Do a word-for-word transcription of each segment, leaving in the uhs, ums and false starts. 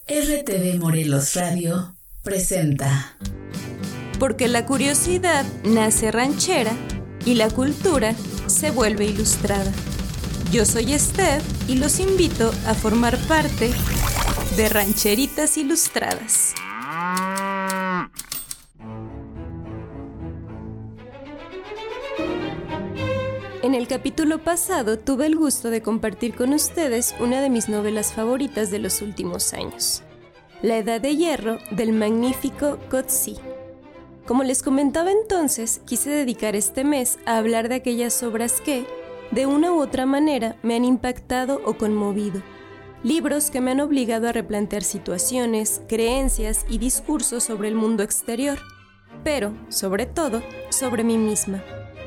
R T V Morelos Radio presenta. Porque la curiosidad nace ranchera y la cultura se vuelve ilustrada. Yo soy Steph y los invito a formar parte de Rancheritas Ilustradas. En el capítulo pasado tuve el gusto de compartir con ustedes una de mis novelas favoritas de los últimos años, La Edad de Hierro del magnífico Coetzee. Como les comentaba entonces, quise dedicar este mes a hablar de aquellas obras que, de una u otra manera, me han impactado o conmovido. Libros que me han obligado a replantear situaciones, creencias y discursos sobre el mundo exterior, pero, sobre todo, sobre mí misma.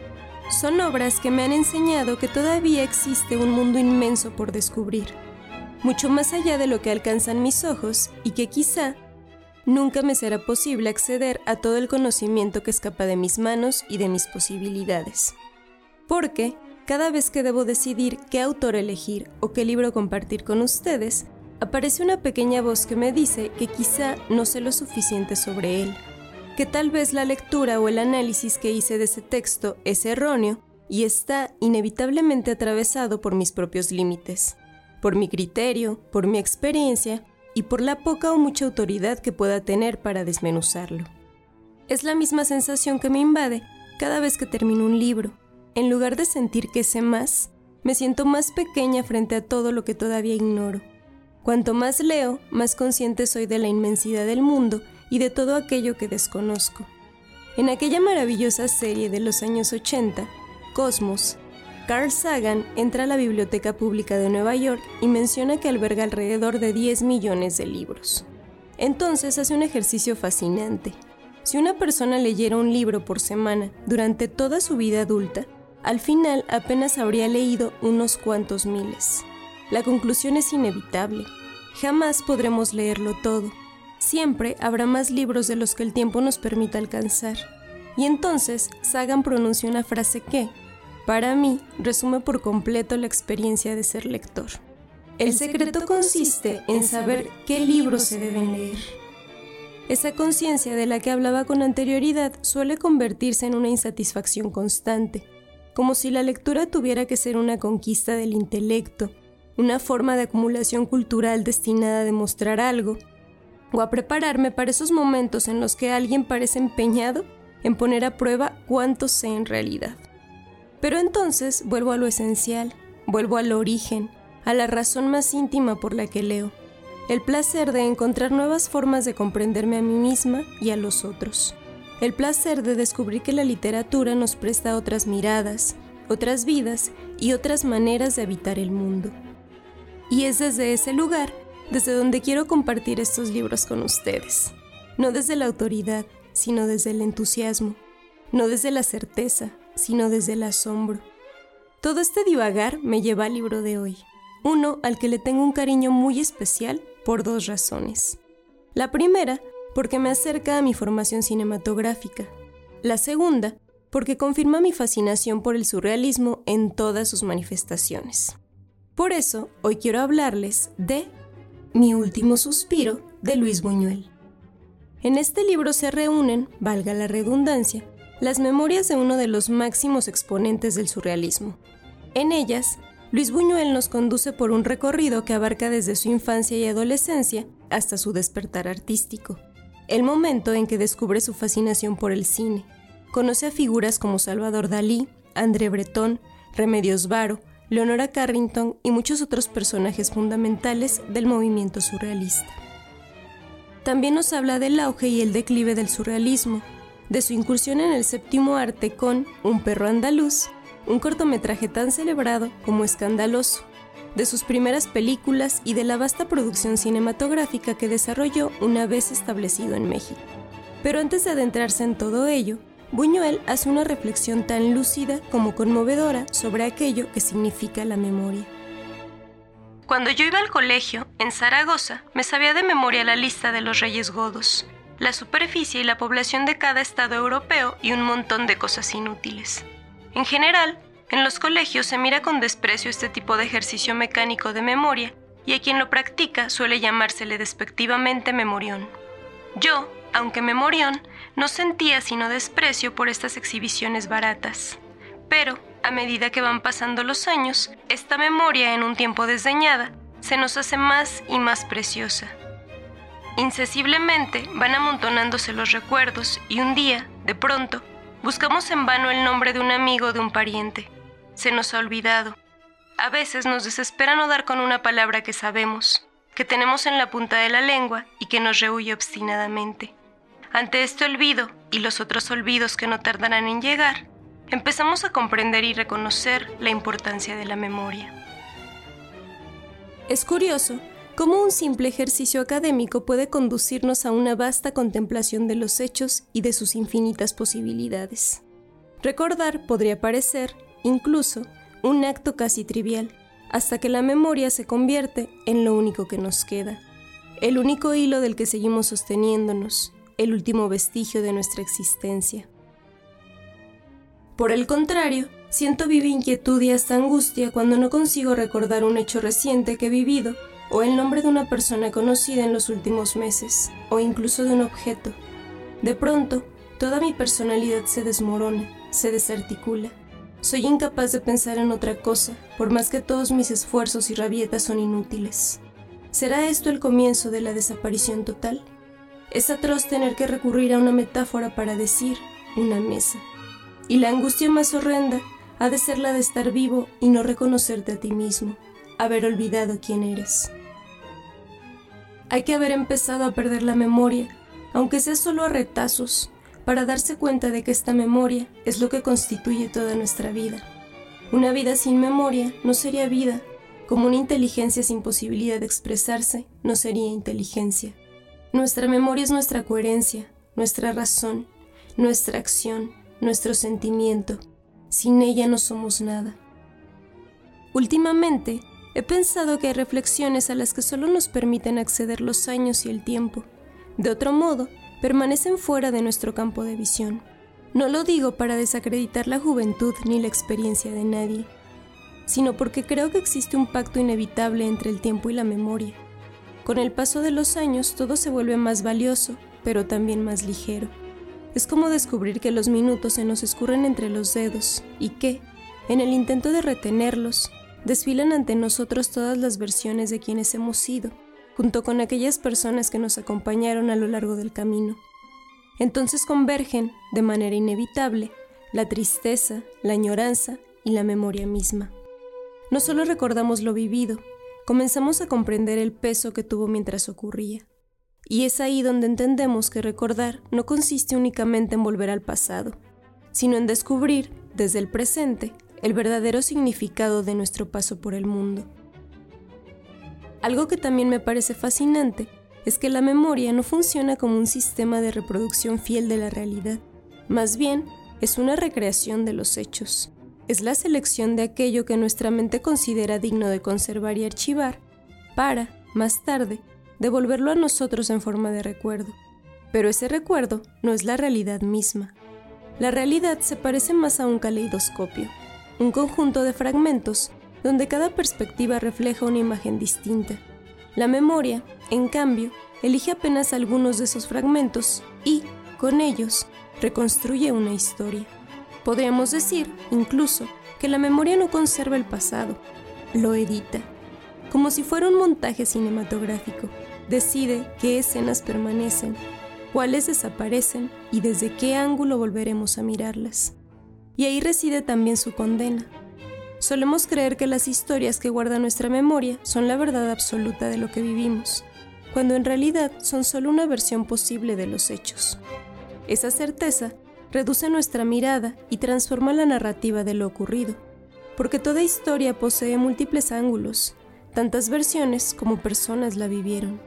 Son obras que me han enseñado que todavía existe un mundo inmenso por descubrir, mucho más allá de lo que alcanzan mis ojos y que quizá nunca me será posible acceder a todo el conocimiento que escapa de mis manos y de mis posibilidades. Porque cada vez que debo decidir qué autor elegir o qué libro compartir con ustedes, aparece una pequeña voz que me dice que quizá no sé lo suficiente sobre él, que tal vez la lectura o el análisis que hice de ese texto es erróneo y está inevitablemente atravesado por mis propios límites, por mi criterio, por mi experiencia y por la poca o mucha autoridad que pueda tener para desmenuzarlo. Es la misma sensación que me invade cada vez que termino un libro. En lugar de sentir que sé más, me siento más pequeña frente a todo lo que todavía ignoro. Cuanto más leo, más consciente soy de la inmensidad del mundo y de todo aquello que desconozco. En aquella maravillosa serie de los años ochenta, Cosmos, Carl Sagan entra a la Biblioteca Pública de Nueva York y menciona que alberga alrededor de diez millones de libros. Entonces hace un ejercicio fascinante. Si una persona leyera un libro por semana durante toda su vida adulta, al final apenas habría leído unos cuantos miles. La conclusión es inevitable. Jamás podremos leerlo todo. Siempre habrá más libros de los que el tiempo nos permita alcanzar. Y entonces Sagan pronuncia una frase que, para mí, resume por completo la experiencia de ser lector. El secreto consiste en saber qué libros se deben leer. Esa conciencia de la que hablaba con anterioridad suele convertirse en una insatisfacción constante, como si la lectura tuviera que ser una conquista del intelecto, una forma de acumulación cultural destinada a demostrar algo, o a prepararme para esos momentos en los que alguien parece empeñado en poner a prueba cuánto sé en realidad. Pero entonces vuelvo a lo esencial, vuelvo al origen, a la razón más íntima por la que leo, el placer de encontrar nuevas formas de comprenderme a mí misma y a los otros, el placer de descubrir que la literatura nos presta otras miradas, otras vidas y otras maneras de habitar el mundo. Y es desde ese lugar desde donde quiero compartir estos libros con ustedes. No desde la autoridad, sino desde el entusiasmo. No desde la certeza, sino desde el asombro. Todo este divagar me lleva al libro de hoy. Uno al que le tengo un cariño muy especial por dos razones. La primera, porque me acerca a mi formación cinematográfica. La segunda, porque confirma mi fascinación por el surrealismo en todas sus manifestaciones. Por eso, hoy quiero hablarles de Mi último suspiro, de Luis Buñuel. En este libro se reúnen, valga la redundancia, las memorias de uno de los máximos exponentes del surrealismo. En ellas, Luis Buñuel nos conduce por un recorrido que abarca desde su infancia y adolescencia hasta su despertar artístico, el momento en que descubre su fascinación por el cine. Conoce a figuras como Salvador Dalí, André Breton, Remedios Varo, Leonora Carrington y muchos otros personajes fundamentales del movimiento surrealista. También nos habla del auge y el declive del surrealismo, de su incursión en el séptimo arte con Un perro andaluz, un cortometraje tan celebrado como escandaloso, de sus primeras películas y de la vasta producción cinematográfica que desarrolló una vez establecido en México. Pero antes de adentrarse en todo ello, Buñuel hace una reflexión tan lúcida como conmovedora sobre aquello que significa la memoria. Cuando yo iba al colegio, en Zaragoza, me sabía de memoria la lista de los reyes godos, la superficie y la población de cada estado europeo y un montón de cosas inútiles. En general, en los colegios se mira con desprecio este tipo de ejercicio mecánico de memoria y a quien lo practica suele llamársele despectivamente memorión. Yo, aunque memorión, no sentía sino desprecio por estas exhibiciones baratas. Pero, a medida que van pasando los años, esta memoria en un tiempo desdeñada se nos hace más y más preciosa. Incesiblemente van amontonándose los recuerdos y un día, de pronto, buscamos en vano el nombre de un amigo o de un pariente. Se nos ha olvidado. A veces nos desespera no dar con una palabra que sabemos, que tenemos en la punta de la lengua y que nos rehúye obstinadamente. Ante este olvido y los otros olvidos que no tardarán en llegar, empezamos a comprender y reconocer la importancia de la memoria. Es curioso cómo un simple ejercicio académico puede conducirnos a una vasta contemplación de los hechos y de sus infinitas posibilidades. Recordar podría parecer, incluso, un acto casi trivial, hasta que la memoria se convierte en lo único que nos queda, el único hilo del que seguimos sosteniéndonos, el último vestigio de nuestra existencia. Por el contrario, siento viva inquietud y hasta angustia cuando no consigo recordar un hecho reciente que he vivido, o el nombre de una persona conocida en los últimos meses, o incluso de un objeto. De pronto, toda mi personalidad se desmorona, se desarticula. Soy incapaz de pensar en otra cosa, por más que todos mis esfuerzos y rabietas son inútiles. ¿Será esto el comienzo de la desaparición total? Es atroz tener que recurrir a una metáfora para decir una mesa. Y la angustia más horrenda ha de ser la de estar vivo y no reconocerte a ti mismo, haber olvidado quién eres. Hay que haber empezado a perder la memoria, aunque sea solo a retazos, para darse cuenta de que esta memoria es lo que constituye toda nuestra vida. Una vida sin memoria no sería vida, como una inteligencia sin posibilidad de expresarse no sería inteligencia. Nuestra memoria es nuestra coherencia, nuestra razón, nuestra acción, nuestro sentimiento. Sin ella no somos nada. Últimamente, he pensado que hay reflexiones a las que solo nos permiten acceder los años y el tiempo. De otro modo, permanecen fuera de nuestro campo de visión. No lo digo para desacreditar la juventud ni la experiencia de nadie, sino porque creo que existe un pacto inevitable entre el tiempo y la memoria. Con el paso de los años todo se vuelve más valioso, pero también más ligero. Es como descubrir que los minutos se nos escurren entre los dedos y que, en el intento de retenerlos, desfilan ante nosotros todas las versiones de quienes hemos sido, junto con aquellas personas que nos acompañaron a lo largo del camino. Entonces convergen, de manera inevitable, la tristeza, la añoranza y la memoria misma. No solo recordamos lo vivido, comenzamos a comprender el peso que tuvo mientras ocurría. Y es ahí donde entendemos que recordar no consiste únicamente en volver al pasado, sino en descubrir, desde el presente, el verdadero significado de nuestro paso por el mundo. Algo que también me parece fascinante es que la memoria no funciona como un sistema de reproducción fiel de la realidad, más bien es una recreación de los hechos. Es la selección de aquello que nuestra mente considera digno de conservar y archivar para, más tarde, devolverlo a nosotros en forma de recuerdo. Pero ese recuerdo no es la realidad misma. La realidad se parece más a un caleidoscopio, un conjunto de fragmentos donde cada perspectiva refleja una imagen distinta. La memoria, en cambio, elige apenas algunos de esos fragmentos y, con ellos, reconstruye una historia. Podríamos decir, incluso, que la memoria no conserva el pasado, lo edita. Como si fuera un montaje cinematográfico, decide qué escenas permanecen, cuáles desaparecen y desde qué ángulo volveremos a mirarlas. Y ahí reside también su condena. Solemos creer que las historias que guarda nuestra memoria son la verdad absoluta de lo que vivimos, cuando en realidad son solo una versión posible de los hechos. Esa certeza reduce nuestra mirada y transforma la narrativa de lo ocurrido, porque toda historia posee múltiples ángulos, tantas versiones como personas la vivieron.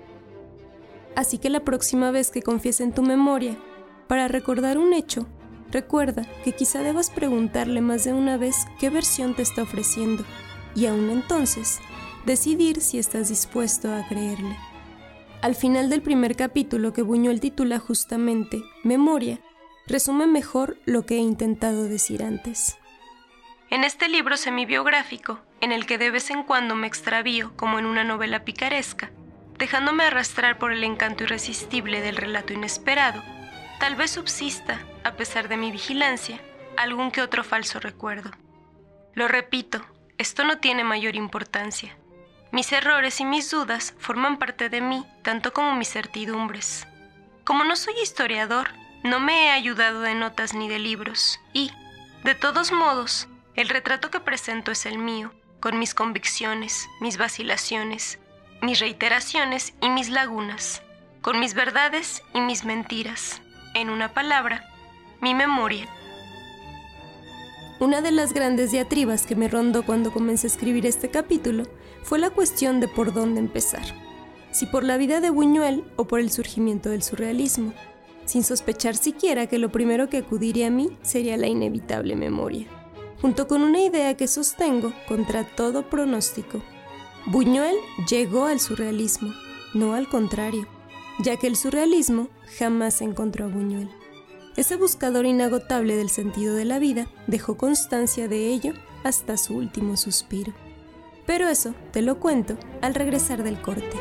Así que la próxima vez que confíes en tu memoria, para recordar un hecho, recuerda que quizá debas preguntarle más de una vez qué versión te está ofreciendo, y aún entonces, decidir si estás dispuesto a creerle. Al final del primer capítulo, que Buñuel titula justamente Memoria, resume mejor lo que he intentado decir antes. En este libro semibiográfico, en el que de vez en cuando me extravío como en una novela picaresca, dejándome arrastrar por el encanto irresistible del relato inesperado, tal vez subsista, a pesar de mi vigilancia, algún que otro falso recuerdo. Lo repito, esto no tiene mayor importancia. Mis errores y mis dudas forman parte de mí, tanto como mis certidumbres. Como no soy historiador, no me he ayudado de notas ni de libros, y, de todos modos, el retrato que presento es el mío, con mis convicciones, mis vacilaciones, mis reiteraciones y mis lagunas, con mis verdades y mis mentiras. En una palabra, mi memoria. Una de las grandes diatribas que me rondó cuando comencé a escribir este capítulo fue la cuestión de por dónde empezar, si por la vida de Buñuel o por el surgimiento del surrealismo, sin sospechar siquiera que lo primero que acudiría a mí sería la inevitable memoria, junto con una idea que sostengo contra todo pronóstico. Buñuel llegó al surrealismo, no al contrario, ya que el surrealismo jamás encontró a Buñuel. Ese buscador inagotable del sentido de la vida dejó constancia de ello hasta su último suspiro. Pero eso te lo cuento al regresar del corte.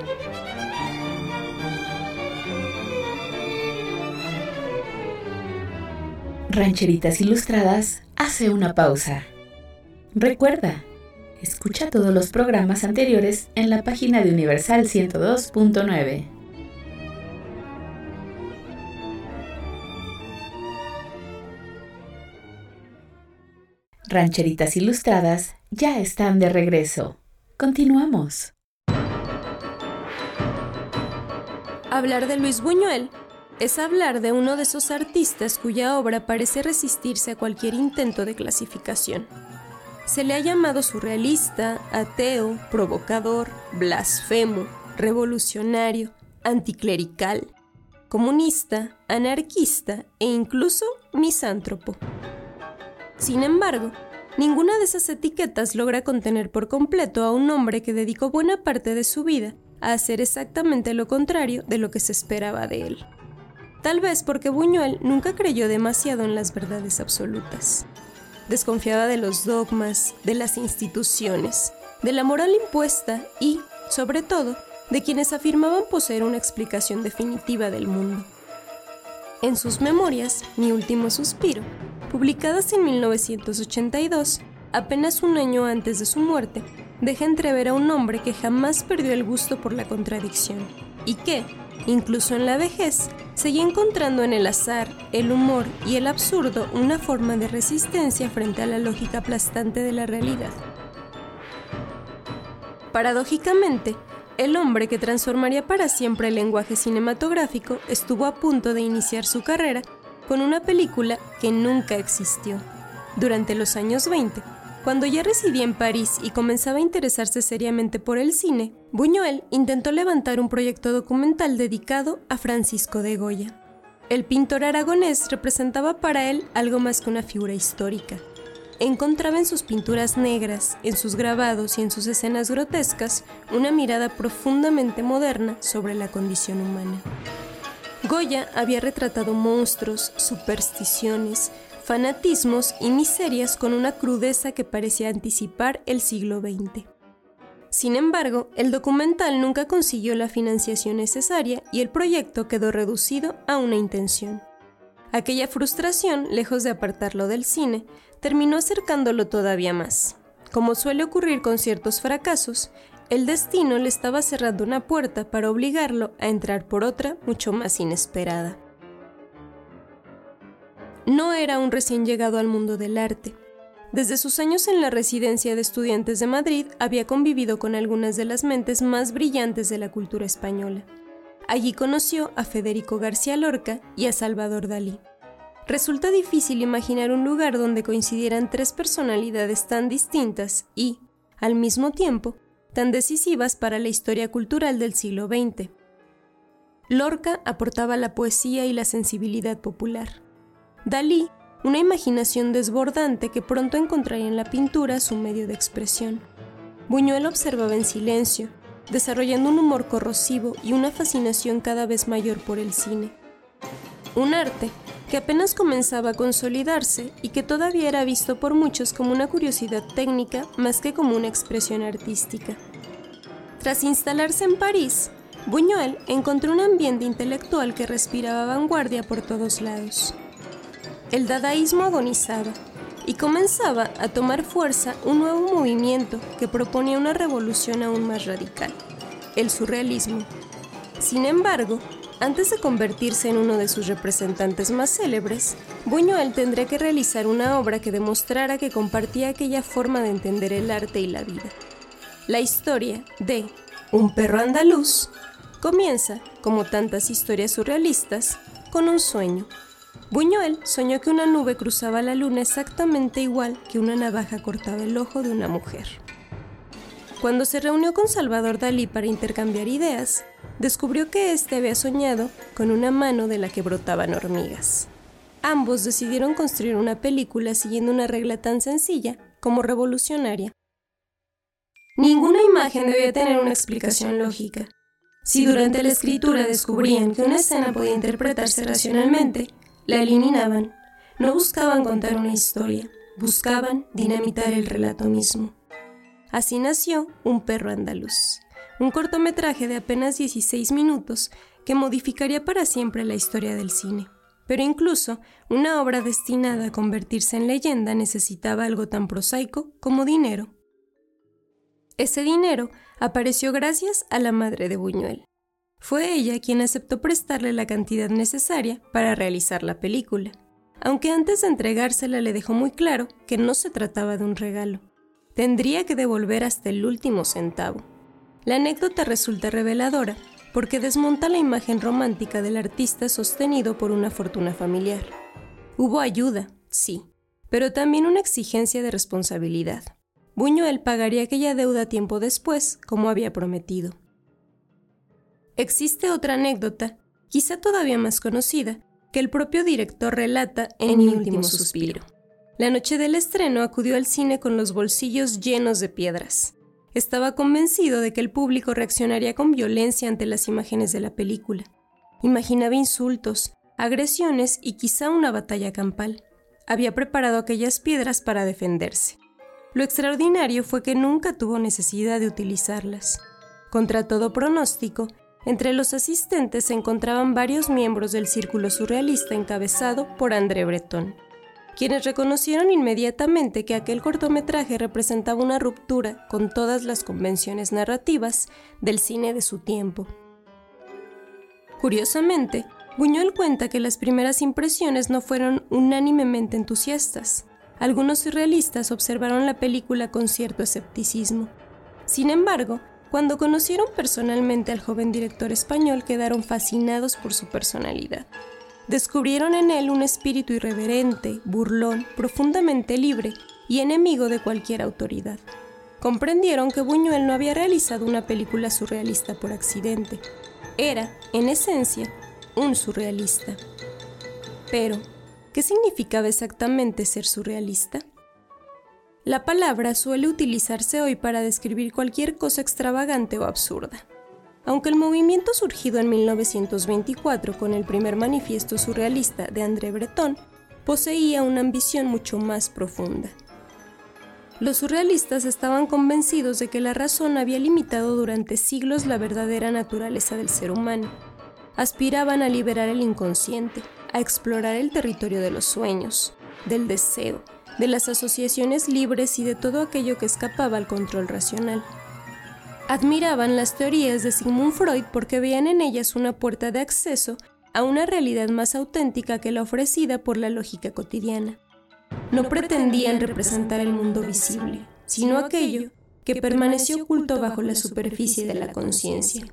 Rancheritas Ilustradas hace una pausa. Recuerda, escucha todos los programas anteriores en la página de Universal ciento dos punto nueve. Rancheritas Ilustradas ya están de regreso. Continuamos. Hablar de Luis Buñuel es hablar de uno de esos artistas cuya obra parece resistirse a cualquier intento de clasificación. Se le ha llamado surrealista, ateo, provocador, blasfemo, revolucionario, anticlerical, comunista, anarquista e incluso misántropo. Sin embargo, ninguna de esas etiquetas logra contener por completo a un hombre que dedicó buena parte de su vida a hacer exactamente lo contrario de lo que se esperaba de él. Tal vez porque Buñuel nunca creyó demasiado en las verdades absolutas. Desconfiaba de los dogmas, de las instituciones, de la moral impuesta y, sobre todo, de quienes afirmaban poseer una explicación definitiva del mundo. En sus memorias, Mi último suspiro, publicadas en mil novecientos ochenta y dos, apenas un año antes de su muerte, deja entrever a un hombre que jamás perdió el gusto por la contradicción y que, incluso en la vejez, seguía encontrando en el azar, el humor y el absurdo una forma de resistencia frente a la lógica aplastante de la realidad. Paradójicamente, el hombre que transformaría para siempre el lenguaje cinematográfico estuvo a punto de iniciar su carrera con una película que nunca existió. Durante los años veinte, cuando ya residía en París y comenzaba a interesarse seriamente por el cine, Buñuel intentó levantar un proyecto documental dedicado a Francisco de Goya. El pintor aragonés representaba para él algo más que una figura histórica. Encontraba en sus pinturas negras, en sus grabados y en sus escenas grotescas una mirada profundamente moderna sobre la condición humana. Goya había retratado monstruos, supersticiones, fanatismos y miserias con una crudeza que parecía anticipar el siglo veinte. Sin embargo, el documental nunca consiguió la financiación necesaria y el proyecto quedó reducido a una intención. Aquella frustración, lejos de apartarlo del cine, terminó acercándolo todavía más. Como suele ocurrir con ciertos fracasos, el destino le estaba cerrando una puerta para obligarlo a entrar por otra mucho más inesperada. No era un recién llegado al mundo del arte. Desde sus años en la residencia de estudiantes de Madrid había convivido con algunas de las mentes más brillantes de la cultura española. Allí conoció a Federico García Lorca y a Salvador Dalí. Resulta difícil imaginar un lugar donde coincidieran tres personalidades tan distintas y, al mismo tiempo, tan decisivas para la historia cultural del siglo veinte. Lorca aportaba la poesía y la sensibilidad popular. Dalí, una imaginación desbordante que pronto encontraría en la pintura su medio de expresión. Buñuel observaba en silencio, desarrollando un humor corrosivo y una fascinación cada vez mayor por el cine. Un arte que apenas comenzaba a consolidarse y que todavía era visto por muchos como una curiosidad técnica más que como una expresión artística. Tras instalarse en París, Buñuel encontró un ambiente intelectual que respiraba vanguardia por todos lados. El dadaísmo agonizaba y comenzaba a tomar fuerza un nuevo movimiento que proponía una revolución aún más radical, el surrealismo. Sin embargo, antes de convertirse en uno de sus representantes más célebres, Buñuel tendría que realizar una obra que demostrara que compartía aquella forma de entender el arte y la vida. La historia de Un perro andaluz comienza, como tantas historias surrealistas, con un sueño. Buñuel soñó que una nube cruzaba la luna exactamente igual que una navaja cortaba el ojo de una mujer. Cuando se reunió con Salvador Dalí para intercambiar ideas, descubrió que éste había soñado con una mano de la que brotaban hormigas. Ambos decidieron construir una película siguiendo una regla tan sencilla como revolucionaria. Ninguna imagen debía tener una explicación lógica. Si durante la escritura descubrían que una escena podía interpretarse racionalmente, la eliminaban. No buscaban contar una historia, buscaban dinamitar el relato mismo. Así nació Un perro andaluz, un cortometraje de apenas dieciséis minutos que modificaría para siempre la historia del cine. Pero incluso una obra destinada a convertirse en leyenda necesitaba algo tan prosaico como dinero. Ese dinero apareció gracias a la madre de Buñuel. Fue ella quien aceptó prestarle la cantidad necesaria para realizar la película, aunque antes de entregársela le dejó muy claro que no se trataba de un regalo. Tendría que devolver hasta el último centavo. La anécdota resulta reveladora porque desmonta la imagen romántica del artista sostenido por una fortuna familiar. Hubo ayuda, sí, pero también una exigencia de responsabilidad. Buñuel pagaría aquella deuda tiempo después, como había prometido. Existe otra anécdota, quizá todavía más conocida, que el propio director relata en Mi último suspiro. La noche del estreno acudió al cine con los bolsillos llenos de piedras. Estaba convencido de que el público reaccionaría con violencia ante las imágenes de la película. Imaginaba insultos, agresiones y quizá una batalla campal. Había preparado aquellas piedras para defenderse. Lo extraordinario fue que nunca tuvo necesidad de utilizarlas. Contra todo pronóstico, entre los asistentes se encontraban varios miembros del círculo surrealista encabezado por André Breton, quienes reconocieron inmediatamente que aquel cortometraje representaba una ruptura con todas las convenciones narrativas del cine de su tiempo. Curiosamente, Buñuel cuenta que las primeras impresiones no fueron unánimemente entusiastas. Algunos surrealistas observaron la película con cierto escepticismo. Sin embargo, cuando conocieron personalmente al joven director español, quedaron fascinados por su personalidad. Descubrieron en él un espíritu irreverente, burlón, profundamente libre y enemigo de cualquier autoridad. Comprendieron que Buñuel no había realizado una película surrealista por accidente. Era, en esencia, un surrealista. Pero, ¿qué significaba exactamente ser surrealista? La palabra suele utilizarse hoy para describir cualquier cosa extravagante o absurda. Aunque el movimiento surgido en mil novecientos veinticuatro con el primer manifiesto surrealista de André Breton, poseía una ambición mucho más profunda. Los surrealistas estaban convencidos de que la razón había limitado durante siglos la verdadera naturaleza del ser humano. Aspiraban a liberar el inconsciente, a explorar el territorio de los sueños, del deseo, de las asociaciones libres y de todo aquello que escapaba al control racional. Admiraban las teorías de Sigmund Freud porque veían en ellas una puerta de acceso a una realidad más auténtica que la ofrecida por la lógica cotidiana. No pretendían representar el mundo visible, sino aquello que permaneció oculto bajo la superficie de la conciencia.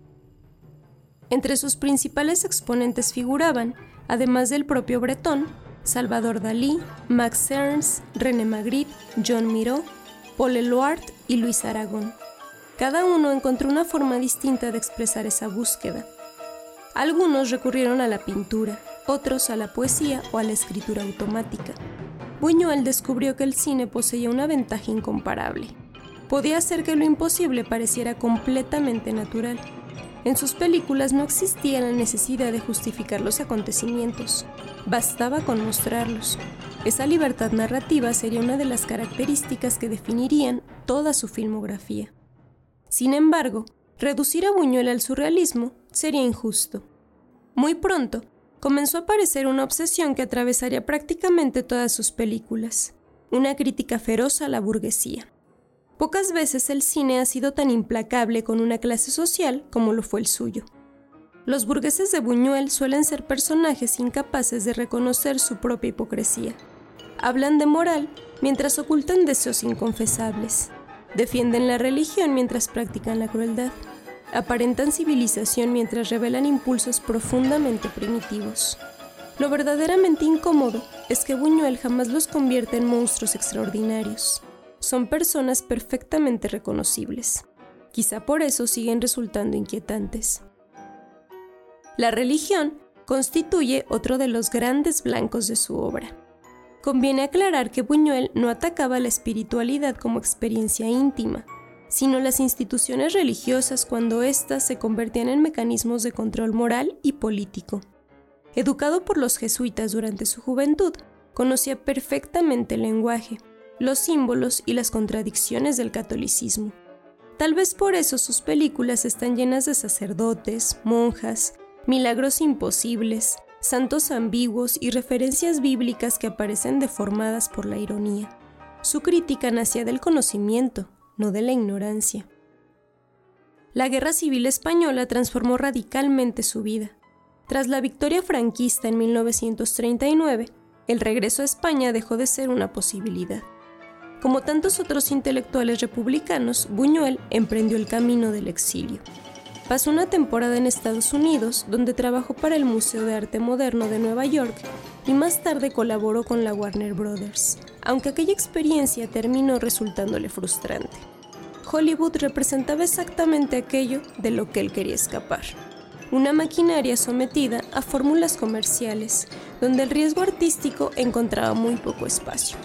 Entre sus principales exponentes figuraban, además del propio Breton, Salvador Dalí, Max Ernst, René Magritte, John Miró, Paul Eluard y Luis Aragón. Cada uno encontró una forma distinta de expresar esa búsqueda. Algunos recurrieron a la pintura, otros a la poesía o a la escritura automática. Buñuel descubrió que el cine poseía una ventaja incomparable. Podía hacer que lo imposible pareciera completamente natural. En sus películas no existía la necesidad de justificar los acontecimientos, bastaba con mostrarlos. Esa libertad narrativa sería una de las características que definirían toda su filmografía. Sin embargo, reducir a Buñuel al surrealismo sería injusto. Muy pronto, comenzó a aparecer una obsesión que atravesaría prácticamente todas sus películas, una crítica feroz a la burguesía. Pocas veces el cine ha sido tan implacable con una clase social como lo fue el suyo. Los burgueses de Buñuel suelen ser personajes incapaces de reconocer su propia hipocresía. Hablan de moral mientras ocultan deseos inconfesables. Defienden la religión mientras practican la crueldad. Aparentan civilización mientras revelan impulsos profundamente primitivos. Lo verdaderamente incómodo es que Buñuel jamás los convierte en monstruos extraordinarios. Son personas perfectamente reconocibles. Quizá por eso siguen resultando inquietantes. La religión constituye otro de los grandes blancos de su obra. Conviene aclarar que Buñuel no atacaba la espiritualidad como experiencia íntima, sino las instituciones religiosas cuando éstas se convertían en mecanismos de control moral y político. Educado por los jesuitas durante su juventud, conocía perfectamente el lenguaje, los símbolos y las contradicciones del catolicismo. Tal vez por eso sus películas están llenas de sacerdotes, monjas, milagros imposibles, santos ambiguos y referencias bíblicas que aparecen deformadas por la ironía. Su crítica nacía del conocimiento, no de la ignorancia. La Guerra Civil Española transformó radicalmente su vida. Tras la victoria franquista en mil novecientos treinta y nueve, el regreso a España dejó de ser una posibilidad. Como tantos otros intelectuales republicanos, Buñuel emprendió el camino del exilio. Pasó una temporada en Estados Unidos, donde trabajó para el Museo de Arte Moderno de Nueva York y más tarde colaboró con la Warner Brothers, aunque aquella experiencia terminó resultándole frustrante. Hollywood representaba exactamente aquello de lo que él quería escapar. Una maquinaria sometida a fórmulas comerciales, donde el riesgo artístico encontraba muy poco espacio.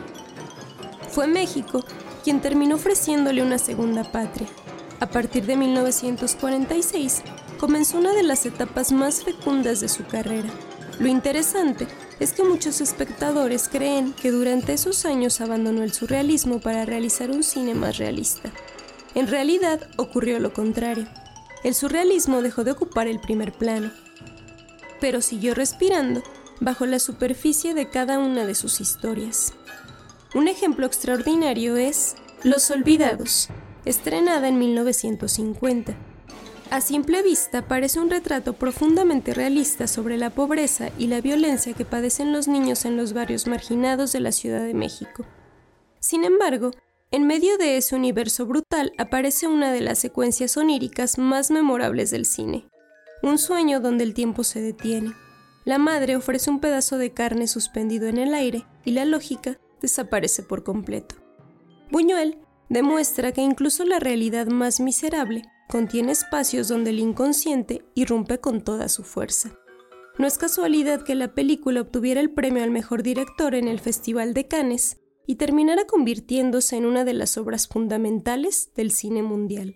Fue México quien terminó ofreciéndole una segunda patria. A partir de mil novecientos cuarenta y seis, comenzó una de las etapas más fecundas de su carrera. Lo interesante es que muchos espectadores creen que durante esos años abandonó el surrealismo para realizar un cine más realista. En realidad, ocurrió lo contrario. El surrealismo dejó de ocupar el primer plano, pero siguió respirando bajo la superficie de cada una de sus historias. Un ejemplo extraordinario es Los Olvidados, estrenada en mil novecientos cincuenta. A simple vista parece un retrato profundamente realista sobre la pobreza y la violencia que padecen los niños en los barrios marginados de la Ciudad de México. Sin embargo, en medio de ese universo brutal aparece una de las secuencias oníricas más memorables del cine. Un sueño donde el tiempo se detiene. La madre ofrece un pedazo de carne suspendido en el aire y la lógica desaparece por completo. Buñuel demuestra que incluso la realidad más miserable contiene espacios donde el inconsciente irrumpe con toda su fuerza. No es casualidad que la película obtuviera el premio al mejor director en el Festival de Cannes y terminara convirtiéndose en una de las obras fundamentales del cine mundial.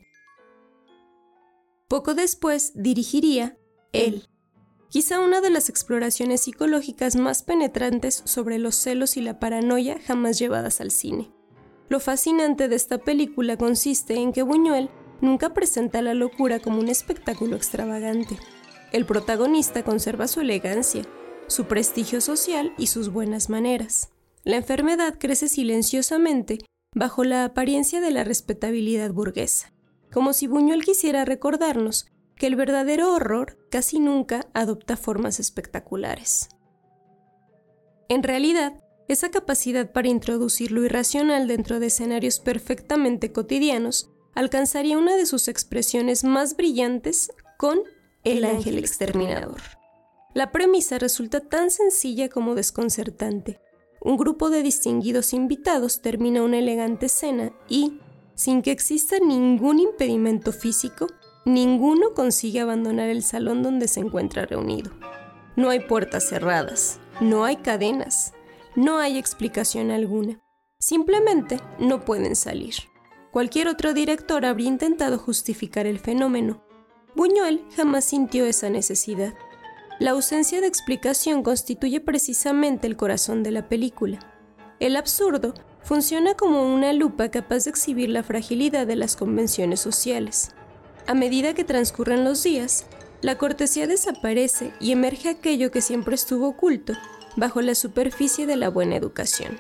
Poco después dirigiría Él, quizá una de las exploraciones psicológicas más penetrantes sobre los celos y la paranoia jamás llevadas al cine. Lo fascinante de esta película consiste en que Buñuel nunca presenta la locura como un espectáculo extravagante. El protagonista conserva su elegancia, su prestigio social y sus buenas maneras. La enfermedad crece silenciosamente bajo la apariencia de la respetabilidad burguesa, como si Buñuel quisiera recordarnos que el verdadero horror casi nunca adopta formas espectaculares. En realidad, esa capacidad para introducir lo irracional dentro de escenarios perfectamente cotidianos alcanzaría una de sus expresiones más brillantes con El Ángel Exterminador. La premisa resulta tan sencilla como desconcertante. Un grupo de distinguidos invitados termina una elegante cena y, sin que exista ningún impedimento físico, ninguno consigue abandonar el salón donde se encuentra reunido. No hay puertas cerradas, no hay cadenas, no hay explicación alguna. Simplemente no pueden salir. Cualquier otro director habría intentado justificar el fenómeno. Buñuel jamás sintió esa necesidad. La ausencia de explicación constituye precisamente el corazón de la película. El absurdo funciona como una lupa capaz de exhibir la fragilidad de las convenciones sociales. A medida que transcurren los días, la cortesía desaparece y emerge aquello que siempre estuvo oculto bajo la superficie de la buena educación.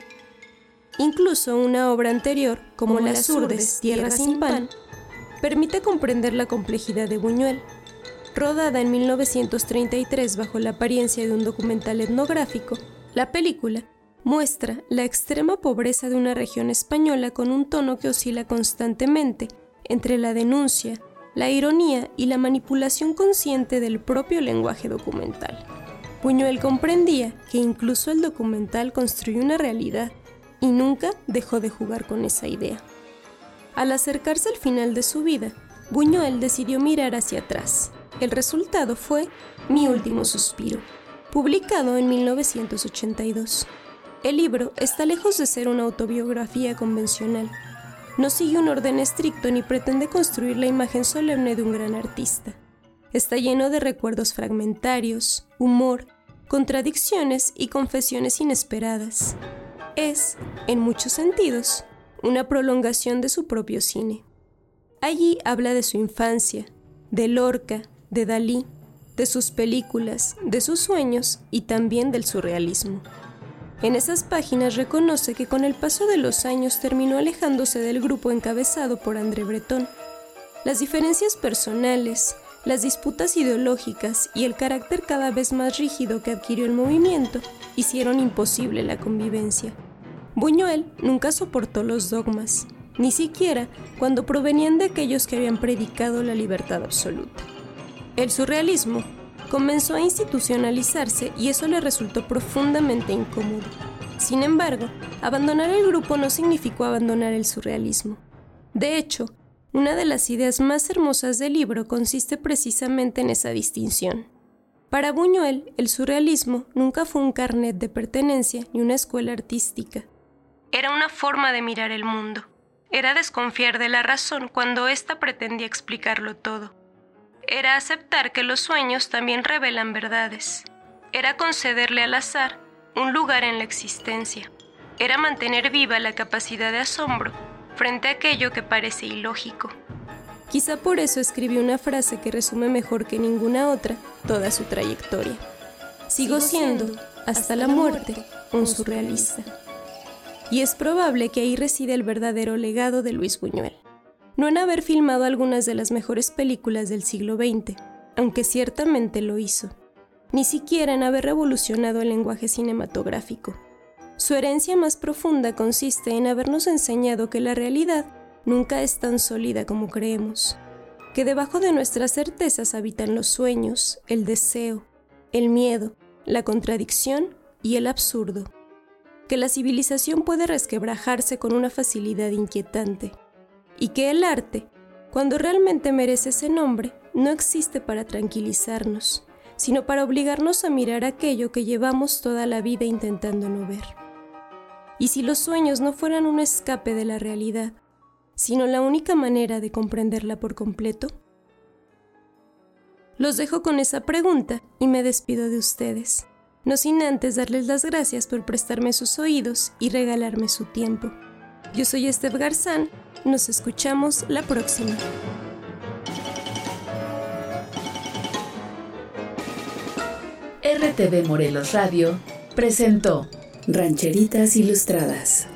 Incluso una obra anterior, como, como Las Urdes, Tierra sin pan, permite comprender la complejidad de Buñuel. Rodada en mil novecientos treinta y tres bajo la apariencia de un documental etnográfico, la película muestra la extrema pobreza de una región española con un tono que oscila constantemente entre la denuncia, la ironía y la manipulación consciente del propio lenguaje documental. Buñuel comprendía que incluso el documental construye una realidad y nunca dejó de jugar con esa idea. Al acercarse al final de su vida, Buñuel decidió mirar hacia atrás. El resultado fue Mi último suspiro, publicado en mil novecientos ochenta y dos. El libro está lejos de ser una autobiografía convencional. No sigue un orden estricto ni pretende construir la imagen solemne de un gran artista. Está lleno de recuerdos fragmentarios, humor, contradicciones y confesiones inesperadas. Es, en muchos sentidos, una prolongación de su propio cine. Allí habla de su infancia, de Lorca, de Dalí, de sus películas, de sus sueños y también del surrealismo. En esas páginas reconoce que con el paso de los años terminó alejándose del grupo encabezado por André Breton. Las diferencias personales, las disputas ideológicas y el carácter cada vez más rígido que adquirió el movimiento hicieron imposible la convivencia. Buñuel nunca soportó los dogmas, ni siquiera cuando provenían de aquellos que habían predicado la libertad absoluta. El surrealismo comenzó a institucionalizarse y eso le resultó profundamente incómodo. Sin embargo, abandonar el grupo no significó abandonar el surrealismo. De hecho, una de las ideas más hermosas del libro consiste precisamente en esa distinción. Para Buñuel, el surrealismo nunca fue un carnet de pertenencia ni una escuela artística. Era una forma de mirar el mundo. Era desconfiar de la razón cuando ésta pretendía explicarlo todo. Era aceptar que los sueños también revelan verdades. Era concederle al azar un lugar en la existencia. Era mantener viva la capacidad de asombro frente a aquello que parece ilógico. Quizá por eso escribió una frase que resume mejor que ninguna otra toda su trayectoria. Sigo siendo, hasta la muerte, un surrealista. Y es probable que ahí reside el verdadero legado de Luis Buñuel. No en haber filmado algunas de las mejores películas del siglo veinte, aunque ciertamente lo hizo. Ni siquiera en haber revolucionado el lenguaje cinematográfico. Su herencia más profunda consiste en habernos enseñado que la realidad nunca es tan sólida como creemos, que debajo de nuestras certezas habitan los sueños, el deseo, el miedo, la contradicción y el absurdo, que la civilización puede resquebrajarse con una facilidad inquietante, y que el arte, cuando realmente merece ese nombre, no existe para tranquilizarnos, sino para obligarnos a mirar aquello que llevamos toda la vida intentando no ver. Y si los sueños no fueran un escape de la realidad, sino la única manera de comprenderla por completo. Los dejo con esa pregunta y me despido de ustedes, no sin antes darles las gracias por prestarme sus oídos y regalarme su tiempo. Yo soy Estef Garzán, nos escuchamos la próxima. R T V Morelos Radio presentó Rancheritas Ilustradas.